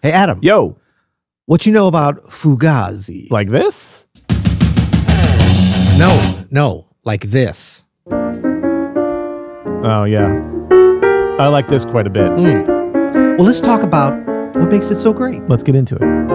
Hey, Adam. Yo. What you know about Fugazi? Like this? No, like this. Oh, yeah. I like this quite a bit. Well, let's talk about what makes it so great. Let's get into it.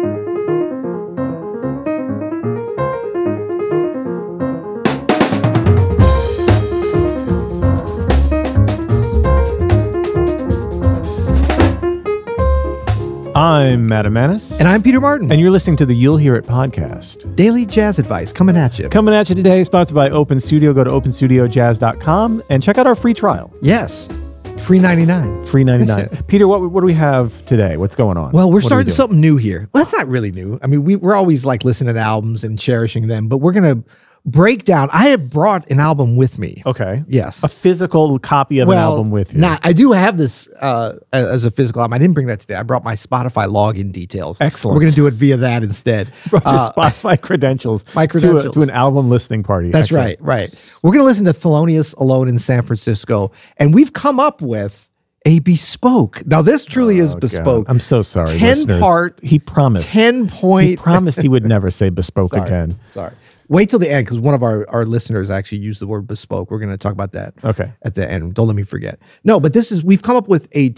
I'm Adam Manis. And I'm Peter Martin. And you're listening to the You'll Hear It podcast. Daily jazz advice coming at you. Coming at you today, sponsored by Open Studio. Go to openstudiojazz.com and check out our free trial. Yes. Free 99. Free 99. Peter, what do we have today? What's going on? Well, we're starting something new here. Well, that's not really new. I mean, we're always like listening to albums and cherishing them, but we're going to break down. I have brought an album with me. Okay. Yes. A physical copy of an album with you. I do have this as a physical album. I didn't bring that today. I brought my Spotify login details. Excellent. We're going to do it via that instead. You brought your Spotify credentials, my credentials to an album listening party. That's Excellent. Right. We're going to listen to Thelonious Alone in San Francisco, and we've come up with a bespoke. Now, this truly is bespoke. God. I'm so sorry, 10-part. He promised. 10-point. He promised he would never say bespoke again. Sorry. Wait till the end, because one of our listeners actually used the word bespoke. We're going to talk about that at the end. Don't let me forget. No, but we've come up with a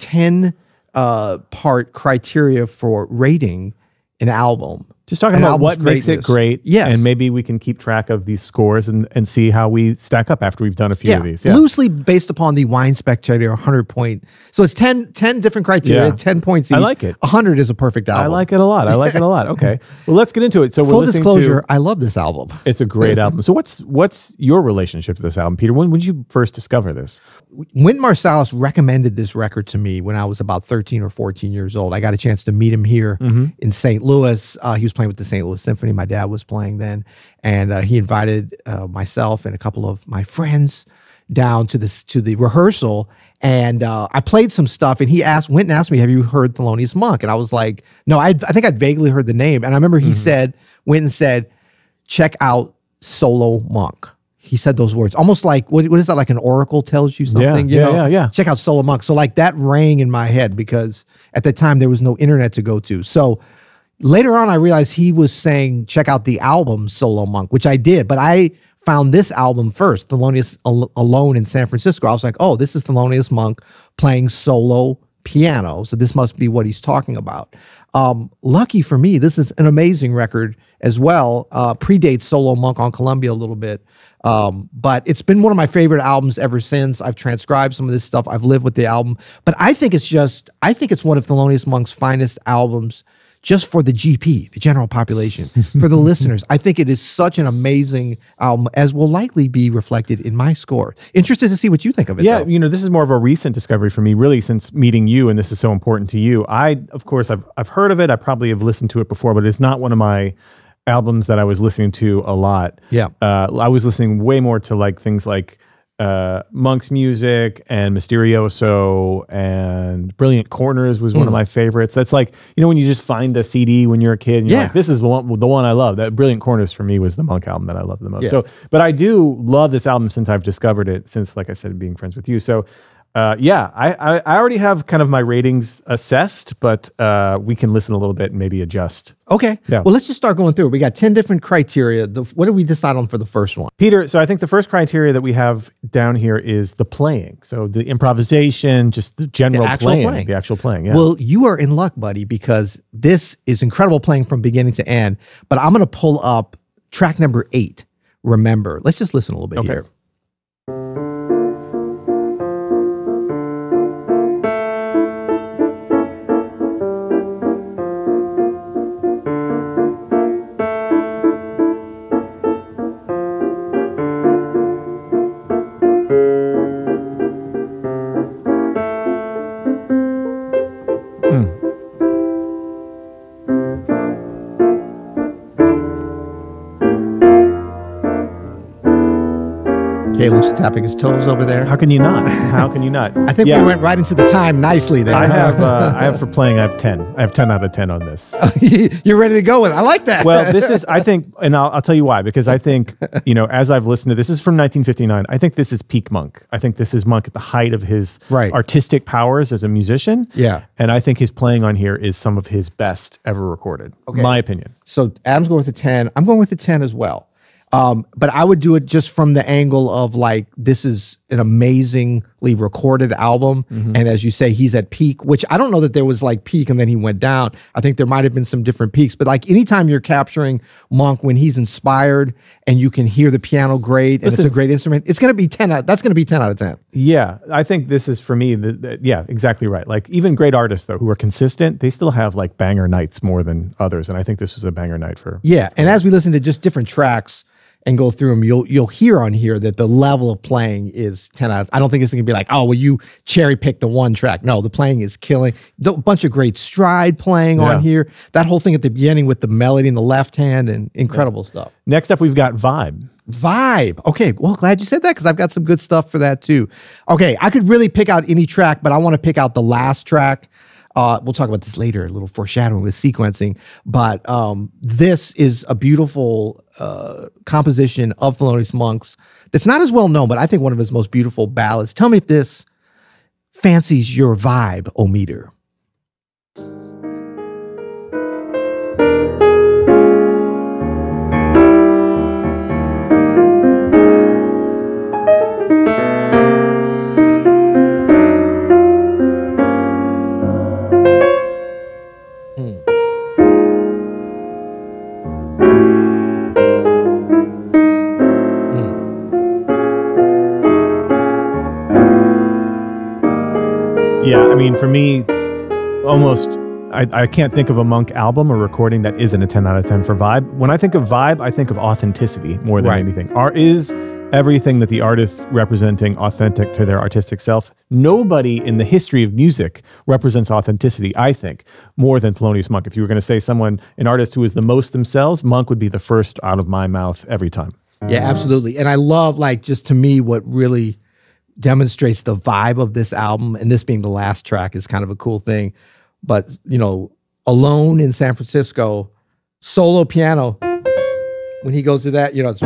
10-part criteria for rating an album. Just talking about what makes it great. Yes. And maybe we can keep track of these scores and see how we stack up after we've done a few of these. Yeah. Loosely based upon the Wine Spectator 100-point. So it's 10 different criteria, 10 points each. I like it. 100 is a perfect album. I like it a lot. Okay. Well, let's get into it. So Full disclosure, I love this album. It's a great album. So what's your relationship to this album, Peter? When did you first discover this? Wynton Marsalis recommended this record to me when I was about 13 or 14 years old. I got a chance to meet him here in St. Louis. He was playing with the St. Louis Symphony. My dad was playing then. And he invited myself and a couple of my friends down to the rehearsal. And I played some stuff, and Wynton asked me, have you heard Thelonious Monk? And I was like, no, I think I'd vaguely heard the name. And I remember Wynton said, check out Solo Monk. He said those words, almost like, what is that, like an oracle tells you something? Yeah. Check out Solo Monk. So like that rang in my head because at the time there was no internet to go to. So later on, I realized he was saying, check out the album Solo Monk, which I did. But I found this album first, Thelonious Alone in San Francisco. I was like, oh, this is Thelonious Monk playing solo piano. So this must be what he's talking about. Lucky for me, this is an amazing record as well. Predates Solo Monk on Columbia a little bit. But it's been one of my favorite albums ever since. I've transcribed some of this stuff. I've lived with the album. But I think it's one of Thelonious Monk's finest albums just for the GP, the general population, for the listeners. I think it is such an amazing album, as will likely be reflected in my score. Interested to see what you think of it. Yeah, though. this is more of a recent discovery for me, really, since meeting you, and this is so important to you. Of course, I've heard of it. I probably have listened to it before, but it's not one of my albums that I was listening to a lot. Yeah. I was listening way more to like things like Monk's music and Mysterioso and Brilliant Corners was one of my favorites. That's like, when you just find a CD when you're a kid and you're like, this is the one I love. That Brilliant Corners for me was the Monk album that I loved the most. Yeah. So, but I do love this album since I've discovered it, since, like I said, being friends with you. So I already have kind of my ratings assessed, but we can listen a little bit and maybe adjust. Okay. Yeah. Well, let's just start going through it. We got 10 different criteria. What did we decide on for the first one? Peter, so I think the first criteria that we have down here is the playing. So the improvisation, just the general playing. The actual playing. Yeah. Well, you are in luck, buddy, because this is incredible playing from beginning to end. But I'm going to pull up track number 8, Remember. Let's just listen a little bit here. Caleb's tapping his toes over there. How can you not? How can you not? I think we went right into the time nicely there. I have for playing, I have 10. I have 10 out of 10 on this. You're ready to go with it. I like that. Well, this is, I think, and I'll tell you why, because I think, as I've listened to this is from 1959. I think this is peak Monk. I think this is Monk at the height of his artistic powers as a musician. Yeah. And I think his playing on here is some of his best ever recorded. Okay. My opinion. So Adam's going with a 10. I'm going with a 10 as well. But I would do it just from the angle of like, this is an amazingly recorded album. And as you say, he's at peak, which I don't know that there was like peak and then he went down. I think there might've been some different peaks, but like anytime you're capturing Monk when he's inspired and you can hear the piano great and it's a great instrument, it's going to be 10 out. That's going to be 10 out of 10. Yeah. I think this is for me. Yeah, exactly right. Like even great artists though, who are consistent, they still have like banger nights more than others. And I think this is a banger night for. Yeah. And as we listen to just different tracks, and go through them, you'll hear on here that the level of playing is 10 out of, I don't think it's gonna be like, oh, well, you cherry picked the one track. No, the playing is killing. A bunch of great stride playing on here. That whole thing at the beginning with the melody in the left hand and incredible stuff. Next up, we've got Vibe. Vibe. Okay, well, glad you said that because I've got some good stuff for that too. Okay, I could really pick out any track, but I want to pick out the last track. We'll talk about this later, a little foreshadowing with sequencing, but this is a beautiful composition of Thelonious Monk's that's not as well known, but I think one of his most beautiful ballads. Tell me if this fancies your vibe, O Meter. Yeah, I mean, for me, almost, I can't think of a Monk album or recording that isn't a 10 out of 10 for Vibe. When I think of Vibe, I think of authenticity more than anything. Is everything that the artist's representing authentic to their artistic self? Nobody in the history of music represents authenticity, I think, more than Thelonious Monk. If you were going to say an artist who is the most themselves, Monk would be the first out of my mouth every time. Yeah, absolutely. And I love, like, just to me, what really demonstrates the vibe of this album, and this being the last track is kind of a cool thing, but Alone in San Francisco, solo piano, when he goes to that, it's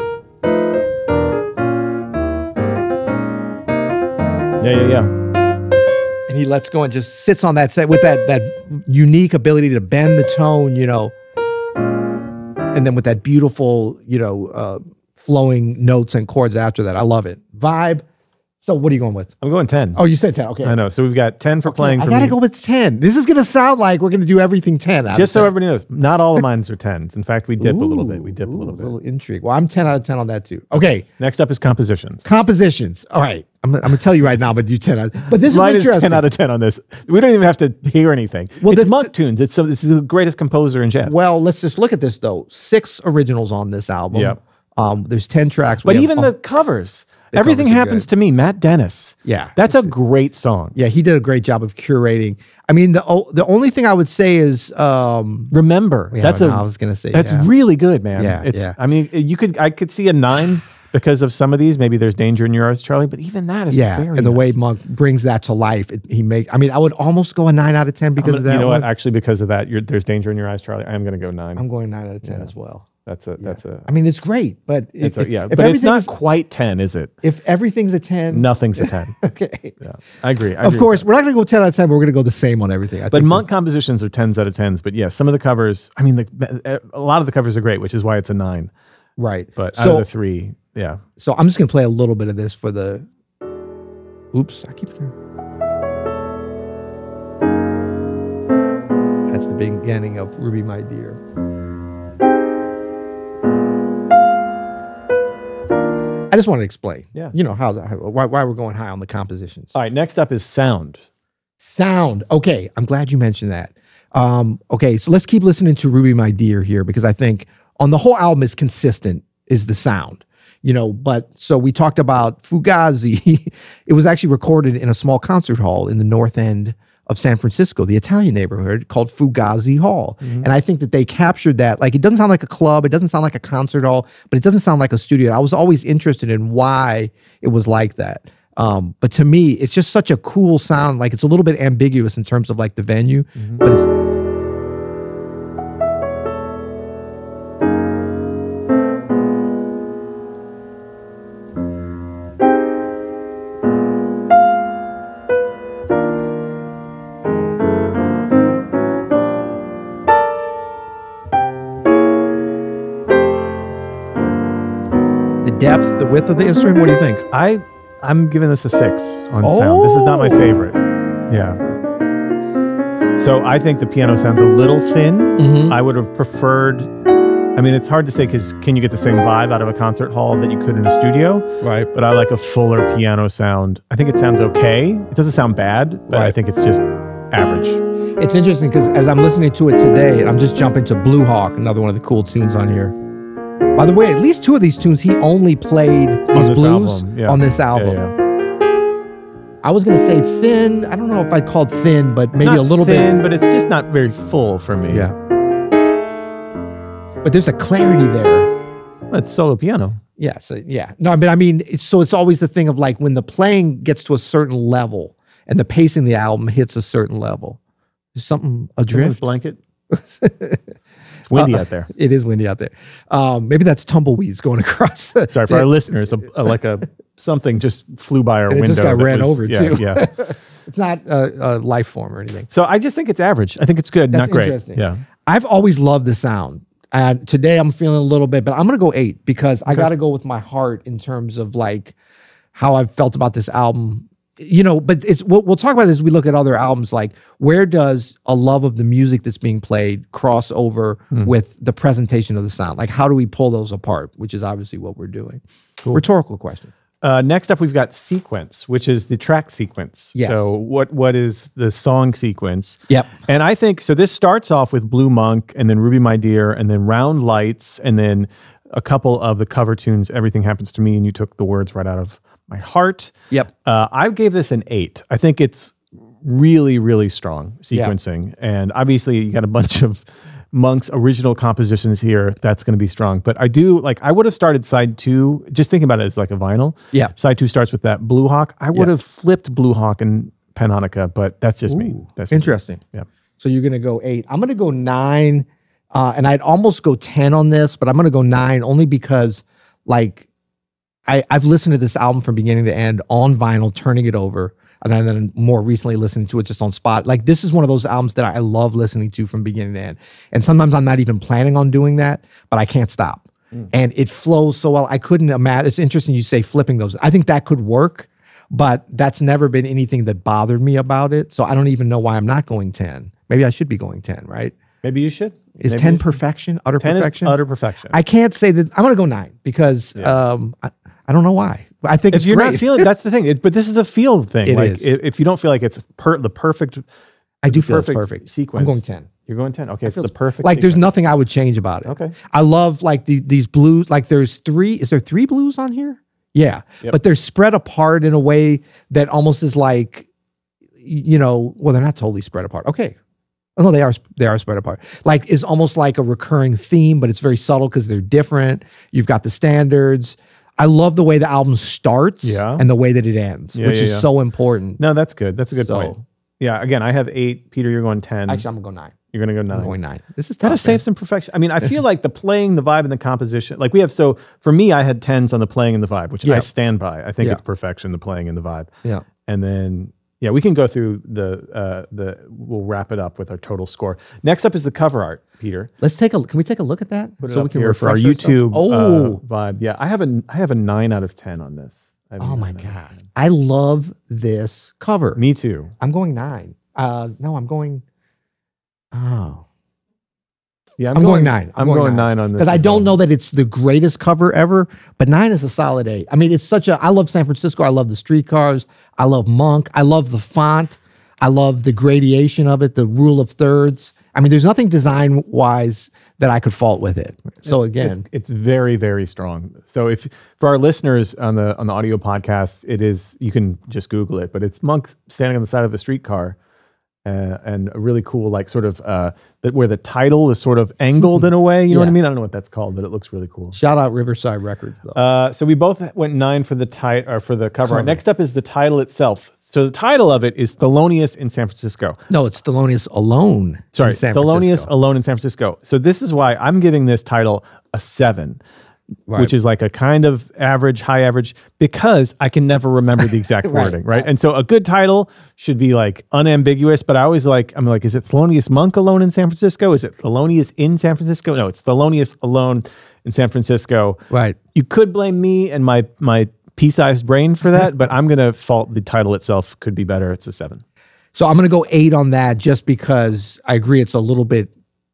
yeah, and he lets go and just sits on that set with that unique ability to bend the tone, and then with that beautiful flowing notes and chords after that. I love it. Vibe. So what are you going with? I'm going 10. Oh, you said 10. Okay. I know. So we've got 10 for playing. I got to go with 10. This is going to sound like we're going to do everything 10. Just so everybody knows, not all of mine are 10s. In fact, we dip a little bit. A little intrigue. Well, I'm 10 out of 10 on that too. Okay. Next up is compositions. Compositions. All right. I'm going to tell you right now, I'm going to do 10 out. But this Mine is interesting. 10 out of 10 on this. We don't even have to hear anything. Well, it's Monk tunes. This is the greatest composer in jazz. Well, let's just look at this though. 6 originals on this album. Yep. There's 10 tracks. But even the covers. Everything Happens to Me, Matt Dennis. Yeah. That's a great song. Yeah, he did a great job of curating. I mean, the only thing I would say is Remember. Yeah, I was going to say that's really good, man. Yeah. I mean, I could see a 9 because of some of these. Maybe there's Danger in Your Eyes, Charlie, but even that is very and the way Monk brings that to life, I would almost go a 9 out of 10 because of that. You know what? Actually, because of that, there's Danger in Your Eyes, Charlie. I am going to go 9. I'm going 9 out of 10 as well. I mean, it's great, but but it's not quite 10, is it? If everything's a 10, nothing's a 10. Okay. Yeah, I agree. Of course, we're not going to go 10 out of 10, but we're going to go the same on everything. But Monk compositions are 10s out of 10s. But yeah, some of the covers, I mean, a lot of the covers are great, which is why it's a 9. Right. But out of the 3, yeah. So I'm just going to play a little bit of this for the. Oops, I keep. That's the beginning of Ruby, My Dear. I just want to explain, why we're going high on the compositions. All right, next up is sound. Sound. Okay, I'm glad you mentioned that. Okay, so let's keep listening to Ruby, My Dear here, because I think on the whole album is consistent is the sound, but so we talked about Fugazi. It was actually recorded in a small concert hall in the North End of San Francisco, the Italian neighborhood called Fugazi Hall. And I think that they captured that. Like, it doesn't sound like a club, it doesn't sound like a concert hall, but it doesn't sound like a studio. I was always interested in why it was like that. But to me, it's just such a cool sound. Like, it's a little bit ambiguous in terms of like the venue, but it's depth, the width of the instrument. What do you think? I'm giving this a 6 on sound. This is not my favorite. Yeah. So I think the piano sounds a little thin. I would have preferred. I mean, it's hard to say because can you get the same vibe out of a concert hall that you could in a studio? Right. But I like a fuller piano sound. I think it sounds okay. It doesn't sound bad, but I think it's just average. It's interesting because as I'm listening to it today, I'm just jumping to Blue Hawk, another one of the cool tunes on here. By the way, at least 2 of these tunes, he only played these blues on this album. I was going to say thin. I don't know if I'd call it thin, but maybe not a little thin, bit. But it's just not very full for me. Yeah. But there's a clarity there. Well, it's solo piano. Yeah. So, yeah. No, but I mean, it's always the thing of like when the playing gets to a certain level and the pacing of the album hits a certain level. There's something adrift. Blanket. It's windy out there. It is windy out there. Maybe that's tumbleweeds going across the. Sorry for our listeners. Something just flew by our window. It just got ran over too. Yeah. It's not a life form or anything. So I just think it's average. I think it's good, That's not great. interesting. Yeah. I've always loved the sound. Today I'm feeling a little bit, but I'm gonna go 8 because I got to go with my heart in terms of like how I've felt about this album. You know, but it's we'll talk about this as we look at other albums. Like, where does a love of the music that's being played cross over with the presentation of the sound? Like, how do we pull those apart? Which is obviously what we're doing. Cool. Rhetorical question. Next up, we've got sequence, which is the track sequence. Yes. So what is the song sequence? Yep. And I think, so this starts off with Blue Monk and then Ruby My Dear and then Round Lights and then a couple of the cover tunes, Everything Happens to Me, and you took the words right out of my heart. Yep. I gave this an 8. I think it's really, really strong sequencing. And obviously you got a bunch of Monk's original compositions here. That's going to be strong. But I would have started side 2, just thinking about it as like a vinyl. Yeah. Side 2 starts with that Blue Hawk. I would have flipped Blue Hawk and Pannonica, but that's just me. That's interesting. Yeah. So you're going to go 8. I'm going to go 9. And I'd almost go 10 on this, but I'm going to go 9 only because like, I've listened to this album from beginning to end on vinyl, turning it over, and then more recently listening to it just on spot. Like, this is one of those albums that I love listening to from beginning to end. And sometimes I'm not even planning on doing that, but I can't stop. And it flows so well. I couldn't imagine. It's interesting you say flipping those. I think that could work, but that's never been anything that bothered me about it. So I don't even know why I'm not going 10. Maybe I should be going 10, right? Maybe you should. Is 10 perfection? Utter 10 perfection? Is utter perfection. I can't say that. I'm going to go 9 because I don't know why. I think if it's you're great. not feeling, that's the thing. But this is a feel thing. It like is. If you don't feel like it's the perfect, I do feel it's perfect sequence. I'm going 10. You're going 10. Okay, it's the perfect. Like, there's sequence. nothing I would change about it. Okay. I love like these blues. Like, there's 3. Is there 3 blues on here? Yeah. Yep. But they're spread apart in a way that almost is like, well, they're not totally spread apart. Okay. Oh, no, they are spread apart. Like, it's almost like a recurring theme, but it's very subtle because they're different. You've got the standards. I love the way the album starts and the way that it ends, which is so important. No, that's good. That's a good point. Yeah, again, I have 8. Peter, you're going 10. Actually, I'm going to go 9. You're going to go 9. I'm going 9. This is tough. Gotta save some perfection. I mean, I feel like the playing, the vibe, and the composition. Like, we have, so for me, I had 10s on the playing and the vibe, which I stand by. I think it's perfection, the playing and the vibe. Yeah. And then, we can go through we'll wrap it up with our total score. Next up is the cover art, Peter. Can we take a look at that? Put it up here for our YouTube vibe. Yeah, I have a 9 out of 10 on this. Oh my God. I love this cover. Me too. I'm going 9. No, I'm going. Oh. Yeah, I'm going 9. I'm going 9 on this. Because I don't know that it's the greatest cover ever, but 9 is a solid 8. I mean, it's I love San Francisco. I love the streetcars. I love Monk. I love the font. I love the gradation of it, the rule of thirds. I mean, there's nothing design-wise that I could fault with it. So it's very, very strong. So for our listeners on the audio podcast, you can just Google it, but it's Monk standing on the side of a streetcar. and a really cool, like sort of that where the title is sort of angled in a way. You know what I mean? I don't know what that's called, but it looks really cool. Shout out Riverside Records, though. So we both went 9 for the for the cover. Next up is the title itself. So the title of it is Thelonious in San Francisco. No, it's Thelonious Alone. Sorry, in San Thelonious Francisco. Alone in San Francisco. So this is why I'm giving this title a 7. Right. Which is like a kind of average, high average, because I can never remember the exact wording, right? And so a good title should be like unambiguous, but I'm like, is it Thelonious Monk Alone in San Francisco? Is it Thelonious in San Francisco? No, it's Thelonious Alone in San Francisco. Right. You could blame me and my pea-sized brain for that, but I'm going to fault the title itself could be better. It's a 7. So I'm going to go 8 on that just because I agree it's a little bit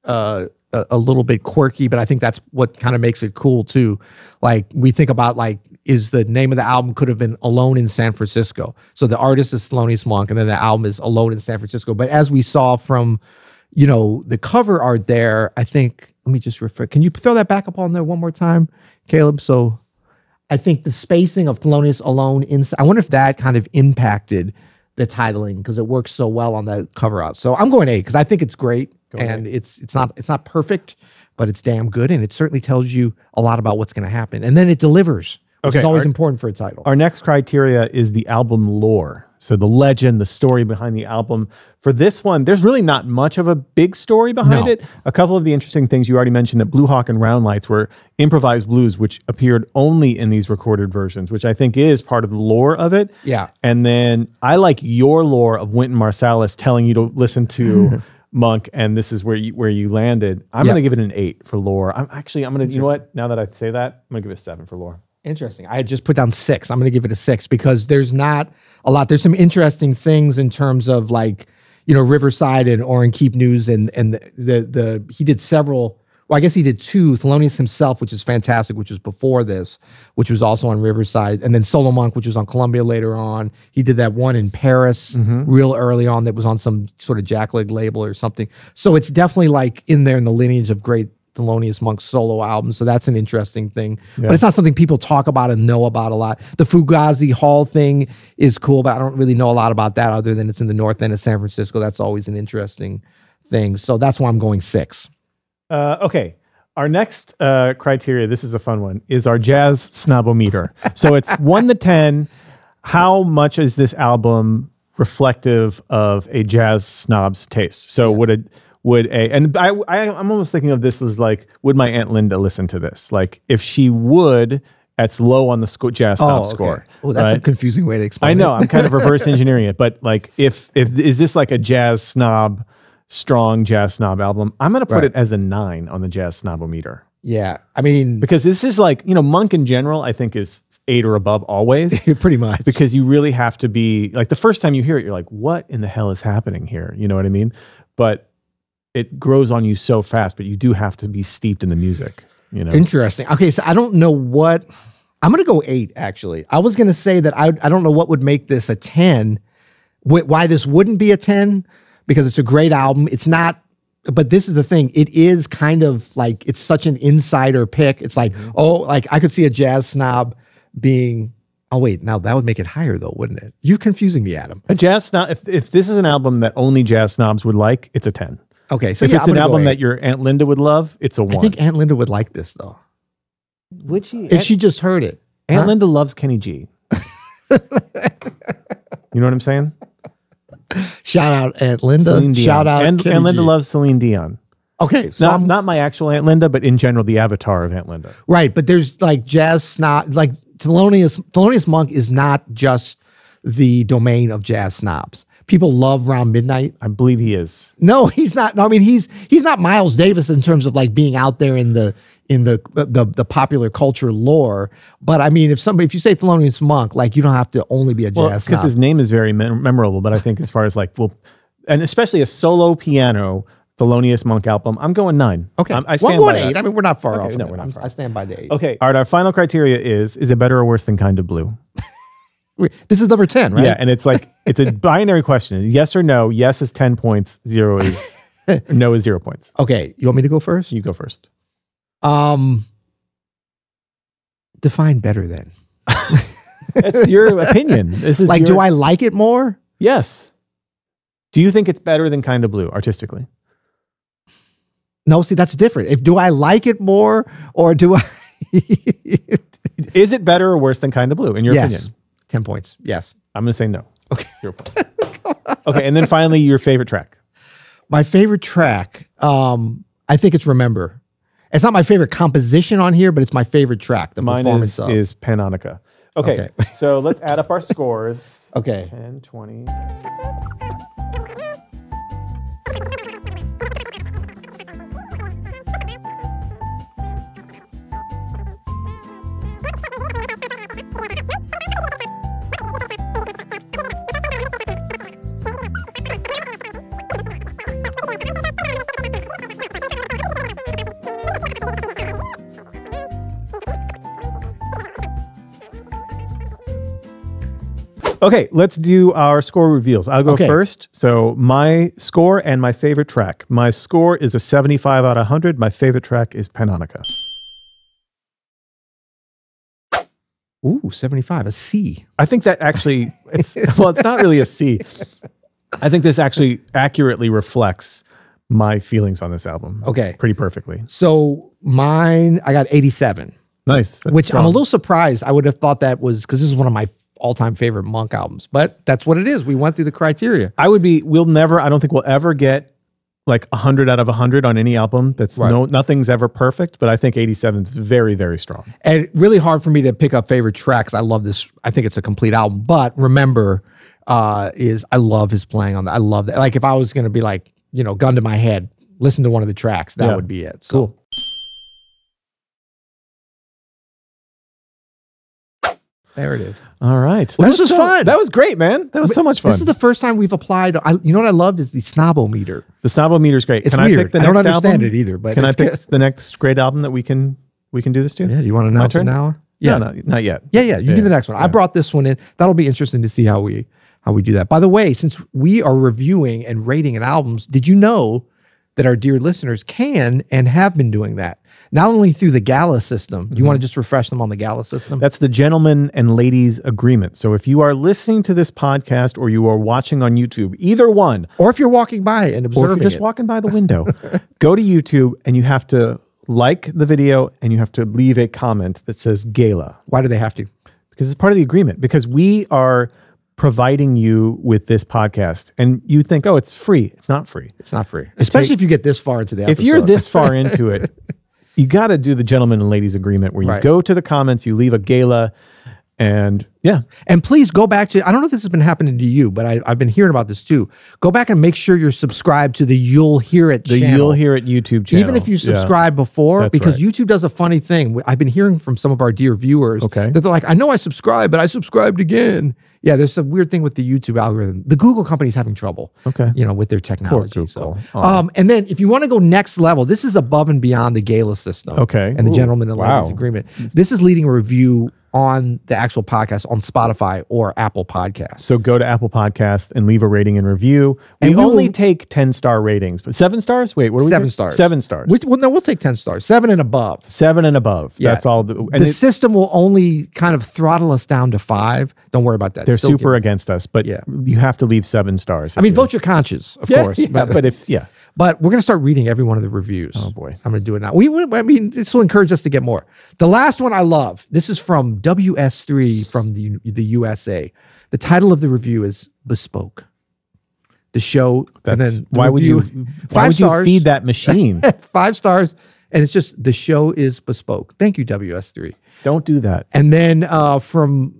quirky, but I think that's what kind of makes it cool too. Like we think about like, is the name of the album could have been Alone in San Francisco. So the artist is Thelonious Monk and then the album is Alone in San Francisco. But as we saw from, the cover art there, I think, let me just refer, can you throw that back up on there one more time, Caleb? So I think the spacing of Thelonious Alone inside, I wonder if that kind of impacted the titling because it works so well on that cover art. So I'm going 8 because I think it's great. And it's not perfect, but it's damn good, and it certainly tells you a lot about what's going to happen. And then it delivers, which is always important for a title. Our next criteria is the album lore. So the legend, the story behind the album. For this one, there's really not much of a big story behind it. A couple of the interesting things you already mentioned, that Blue Hawk and Round Lights were improvised blues, which appeared only in these recorded versions, which I think is part of the lore of it. Yeah. And then I like your lore of Wynton Marsalis telling you to listen to Monk, and this is where you landed. I'm going to give it an 8 for lore. I'm going to, you know what? Now that I say that, I'm going to give it a 7 for lore. Interesting. I just put down 6. I'm going to give it a 6 because there's not a lot. There's some interesting things in terms of like, Riverside and Orrin Keep News and the he did several. Well, I guess he did 2. Thelonious himself, which is fantastic, which was before this, which was also on Riverside, and then Solo Monk, which was on Columbia later on. He did that one in Paris real early on that was on some sort of jackleg label or something. So it's definitely like in there in the lineage of great Thelonious Monk solo albums. So that's an interesting thing. Yeah. But it's not something people talk about and know about a lot. The Fugazi Hall thing is cool, but I don't really know a lot about that other than it's in the north end of San Francisco. That's always an interesting thing. So that's why I'm going 6. Okay. Our next criteria, this is a fun one, is our jazz snobometer. So it's 1 to 10. How much is this album reflective of a jazz snob's taste? So I'm almost thinking of this as like, would my Aunt Linda listen to this? Like if she would, that's low on the jazz snob score. Oh, that's a confusing way to explain it. I know, I'm kind of reverse engineering it, but like if is this like a strong jazz snob album? I'm going to put it as a 9 on the jazz snobometer. Yeah. I mean, because this is like, Monk in general, I think is 8 or above always. Pretty much. Because you really have to be like, the first time you hear it, you're like, what in the hell is happening here? You know what I mean? But it grows on you so fast, but you do have to be steeped in the music, Interesting. Okay. So I don't know what, I'm going to go 8 actually. I was going to say that I don't know what would make this a 10, why this wouldn't be a 10, because it's a great album. It's not, but this is the thing. It is kind of like, it's such an insider pick. It's like, like I could see a jazz snob being, oh wait, now that would make it higher though, wouldn't it? You're confusing me, Adam. A jazz snob, if this is an album that only jazz snobs would like, it's a 10. Okay. So if it's an album that your Aunt Linda would love, it's a 1. I think Aunt Linda would like this though. Would she? If she just heard it. Aunt Linda loves Kenny G. You know what I'm saying? Shout out Aunt Linda. Shout out Aunt Linda loves Celine Dion. Okay, so not my actual Aunt Linda, but in general, the avatar of Aunt Linda. Right, but there's like jazz snob, like Thelonious Monk is not just the domain of jazz snobs. People love Round Midnight. I believe he is. No, he's not. No, I mean he's not Miles Davis in terms of like being out there in the popular culture lore. But I mean, if you say Thelonious Monk, like you don't have to only be a jazz snob. Because his name is very memorable. But I think as far as like, and especially a solo piano Thelonious Monk album, I'm going 9. Okay, I stand by 8. that. I mean, we're not far off. No, we're not far. I stand by the 8. Okay, all right. Our final criteria is it better or worse than Kind of Blue? This is number 10, right? Yeah, and it's like it's a binary question: yes or no. Yes is 10 points. 0 is no is 0 points. Okay, you want me to go first? You go first. Define better then. It's your opinion. This is like, do I like it more? Yes. Do you think it's better than Kinda Blue artistically? No, see, that's different. Do I like it more or do I? Is it better or worse than Kinda Blue in your opinion? 10 points. Yes. I'm going to say no. Okay. 0 points. Okay, and then finally, your favorite track. My favorite track, I think it's Remember. It's not my favorite composition on here, but it's my favorite track. The Mine performance is Panonica. Okay, so let's add up our scores. Okay. 10, 20. Okay, let's do our score reveals. I'll go first. So my score and my favorite track. My score is a 75 out of 100. My favorite track is Panonica. Ooh, 75, a C. I think that actually, it's not really a C. I think this actually accurately reflects my feelings on this album. Okay. Pretty perfectly. So mine, I got 87. Nice. That's which strong. I'm a little surprised. I would have thought that was, because this is one of my all-time favorite Monk albums, but that's what it is. We went through the criteria. I don't think we'll ever get like 100 out of 100 on any album. That's nothing's ever perfect, but I think 87 is very, very strong. And really hard for me to pick up favorite tracks. I love this. I think it's a complete album, but Remember I love his playing on that. I love that. Like if I was going to be like, gun to my head, listen to one of the tracks, that would be it. So. Cool. There it is. All right. Well, this was fun. That was great, man. That was so much fun. This is the first time we've applied. You know what I loved is the Snobometer. The Snobometer is great. It's can weird. I pick the I next don't understand album? it either. But can I pick the next great album that we can do this to? Yeah. Do you want to announce it now? Yeah. No, not yet. Yeah. You do the next one. Yeah. I brought this one in. That'll be interesting to see how we do that. By the way, since we are reviewing and rating albums, did you know that our dear listeners can and have been doing that? Not only through the Gala system. You want to just refresh them on the Gala system? That's the Gentlemen and Ladies Agreement. So if you are listening to this podcast or you are watching on YouTube, either one. Or if you're walking by and observing or if you're just walking by the window, go to YouTube and you have to like the video and you have to leave a comment that says Gala. Why do they have to? Because it's part of the agreement. Because we are providing you with this podcast and you think, oh, it's free. It's not free. It's not free. Especially if you get this far into the episode. If you're this far into it, you got to do the Gentlemen and Ladies Agreement where you go to the comments, you leave a Gala, and And please go back to, I don't know if this has been happening to you, but I've been hearing about this too. Go back and make sure you're subscribed to the You'll Hear It channel. The You'll Hear It YouTube channel. Even if you subscribe before, because YouTube does a funny thing. I've been hearing from some of our dear viewers that they're like, I know I subscribed, but I subscribed again. Yeah, there's a weird thing with the YouTube algorithm. The Google company's having trouble, with their technology. So, and then if you want to go next level, this is above and beyond the Gala system. And the Gentlemen and Ladies Agreement. This is leading a review on the actual podcast on Spotify or Apple Podcasts. So go to Apple Podcasts and leave a rating and review. We only take 10-star ratings, but 7 stars? Wait, what are we 7 stars. 7 stars. We'll take 10 stars. 7 and above. 7 and above. Yeah. That's all. The system will only kind of throttle us down to 5. Don't worry about that. They're super against us, but you have to leave 7 stars. I mean, vote your conscience, of course. Yeah, But we're going to start reading every one of the reviews. Oh, boy. I'm going to do it now. This will encourage us to get more. The last one I love. This is from WS3 from the USA. The title of the review is Bespoke. The show. Why would you feed that machine? 5 stars. And it's just, the show is Bespoke. Thank you, WS3. Don't do that. And then from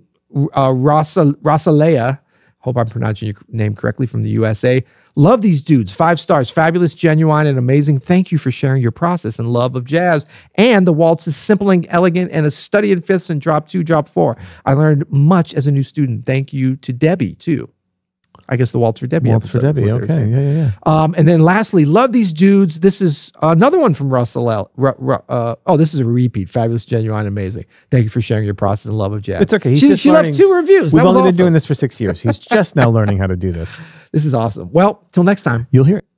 Rosalea, hope I'm pronouncing your name correctly, from the USA. Love these dudes. 5 stars. Fabulous, genuine, and amazing. Thank you for sharing your process and love of jazz. And the waltz is simple and elegant and a study in fifths and drop 2, drop 4. I learned much as a new student. Thank you to Debbie, too. I guess the Waltz for Debbie. Waltz for Debbie. Okay. Yeah. And then lastly, love these dudes. This is another one from Russell. This is a repeat. Fabulous, genuine, amazing. Thank you for sharing your process and love of jazz. It's okay. She left 2 reviews. We've only been doing this for 6 years. He's just now learning how to do this. This is awesome. Well, till next time. You'll hear it.